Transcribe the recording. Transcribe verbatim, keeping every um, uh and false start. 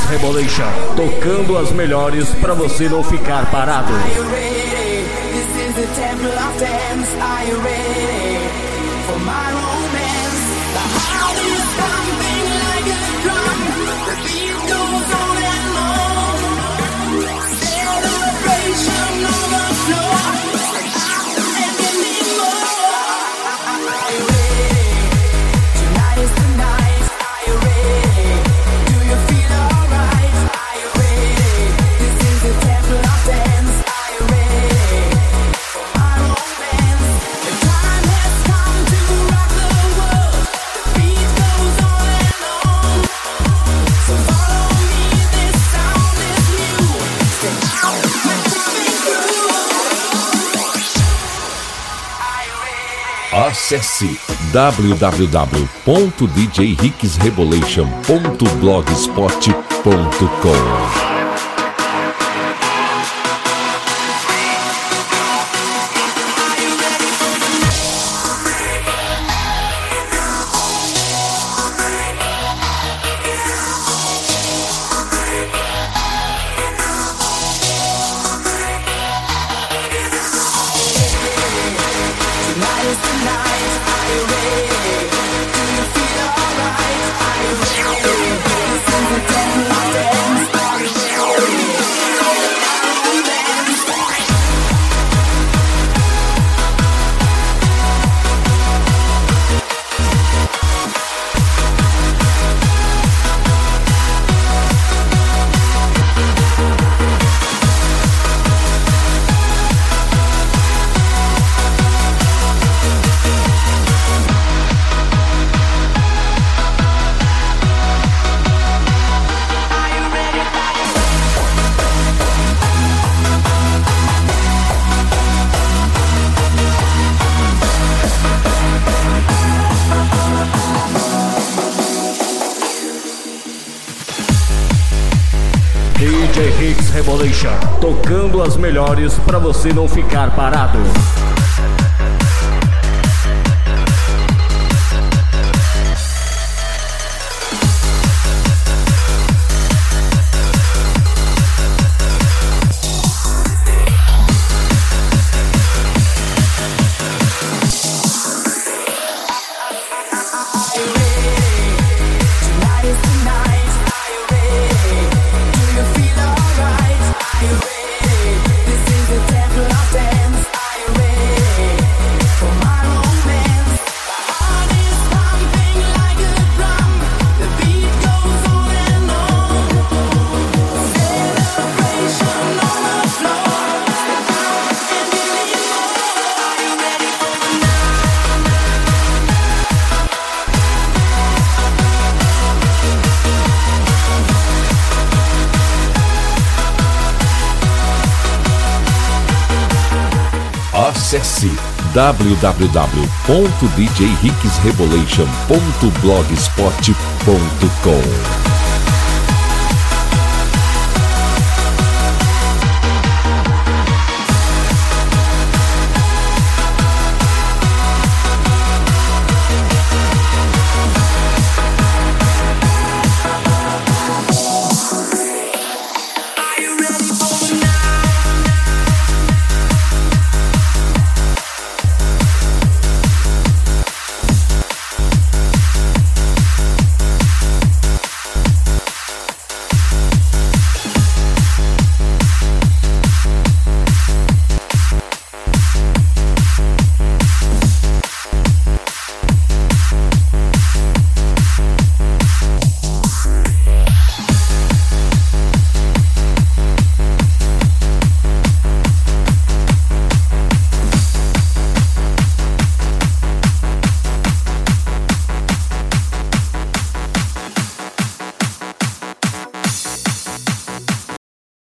Rebolation, tocando as melhores pra você não ficar parado. Are you ready? This is the temple of dance. Are you ready for my romance? The heart is pumping like a drum. The beat goes on and on. Celebration on the floor. And give me more. Are you ready? Tonight is the night. Are you ready? Do you feel alright? Are you ready? This is the temple of dance. Are you ready for my romance? The time has come to rock the world. The beat goes on and on. So follow me, this sound is new. Stay out, we're coming through. Are you ready? Acesse w w w ponto d j rix rebolation ponto blogspot ponto com. Tonight is the night. Are you ready? Do you feel alright? Are you ready? This is the temple of dance. Are you ready? D J Rix Rebolation, tocando as melhores pra você não ficar parado. Tonight is the night. Are you ready? Do you feel alright? Are you ready? This is the temple of dance. Are you ready for my romance? My heart is pumping like a drum. The beat goes on and on. Celebration on the floor. Step out and give me more. Are you ready for the night? Acesse w w w ponto d j rix rebolation ponto blogspot ponto com.